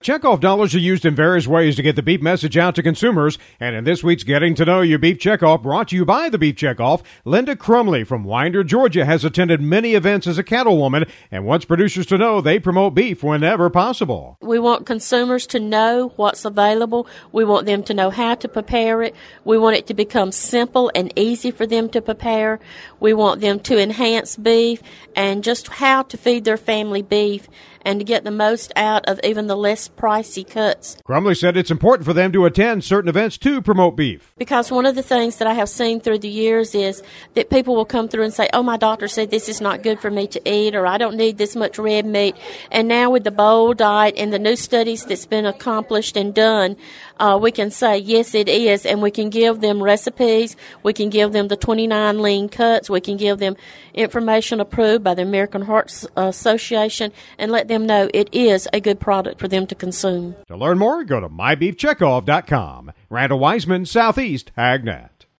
Checkoff dollars are used in various ways to get the beef message out to consumers, and in this week's Getting to Know You Beef Checkoff, brought to you by the Beef Checkoff, Linda Crumley from Winder, Georgia, has attended many events as a cattlewoman and wants producers to know they promote beef whenever possible. We want consumers to know what's available. We want them to know how to prepare it. We want it to become simple and easy for them to prepare. We want them to enhance beef and just how to feed their family beef and to get the most out of even the less pricey cuts. Crumley said it's important for them to attend certain events to promote beef. Because one of the things that I have seen through the years is that people will come through and say, oh, my doctor said this is not good for me to eat, or I don't need this much red meat. And now with the bowl diet and the new studies that's been accomplished and done, we can say, yes, it is, and we can give them recipes. We can give them the 29 lean cuts. We can give them information approved by the American Heart Association and let them know it is a good product for them to consume. To learn more, go to mybeefcheckoff.com. Randall Wiseman, Southeast AgNet.